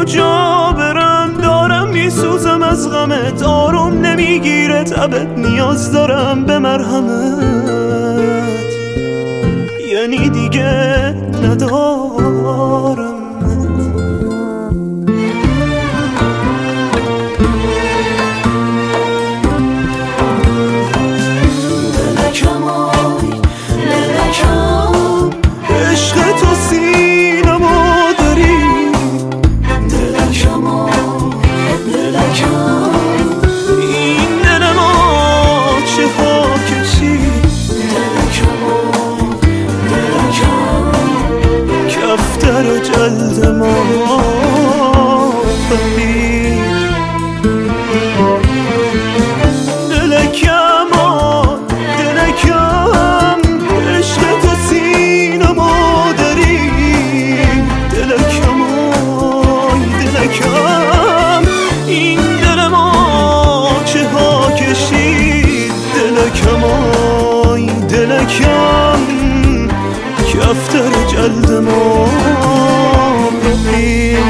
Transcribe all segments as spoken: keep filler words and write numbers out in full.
کجا برم، دارم میسوزم از غمت، آروم نمیگیره تبت، نیاز دارم به مرهمت، یعنی دیگه ندارم. دلکم آی دلکم، عشق تو سینمو داری، دلکم آی دلکم، این دل ما چه ها کشید، دلکم آی دلکم، کفتر جلد ما ببین. دلکم آی دلکم، عشق تو سینمو داری، دلکم آی دلکم، این دل ما چه ها کشید، دلکم آی دلکم، کفتر جلد ما ببین.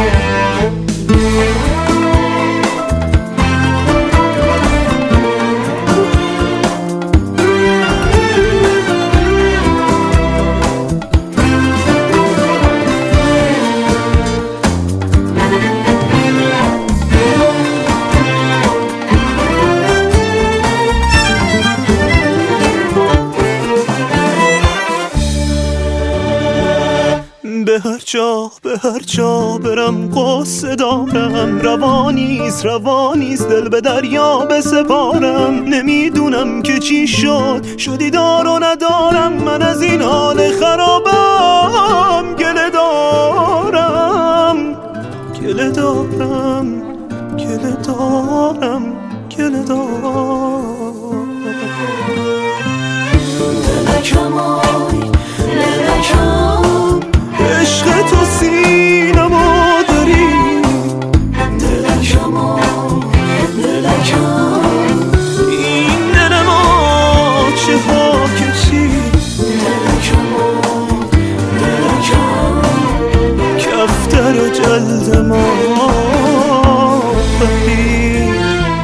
به هر جا به هر جا برم قصه دارم، روانیست روانیست دل به دریا بسپارم، نمیدونم که چی شد شدی دار و ندارم، من از این حال خرابم گله دارم، گله دارم گله دارم گله دارم. دلکم آی دلکم، عشق تو سینمو داری، دلکم آی دلکم، این دل ما چه ها کشید، دلکم آی دلکم، کفتر جلد ما ببین.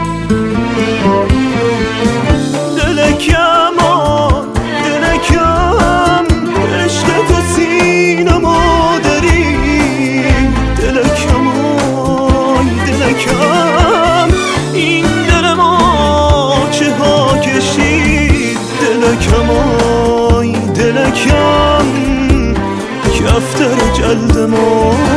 دلکم آی دلکم، عشق تو سینمو داری، دلکم آی دلکم، این دل ما چه ها کشید، دلکم آی دلکم، کفتر جلد ما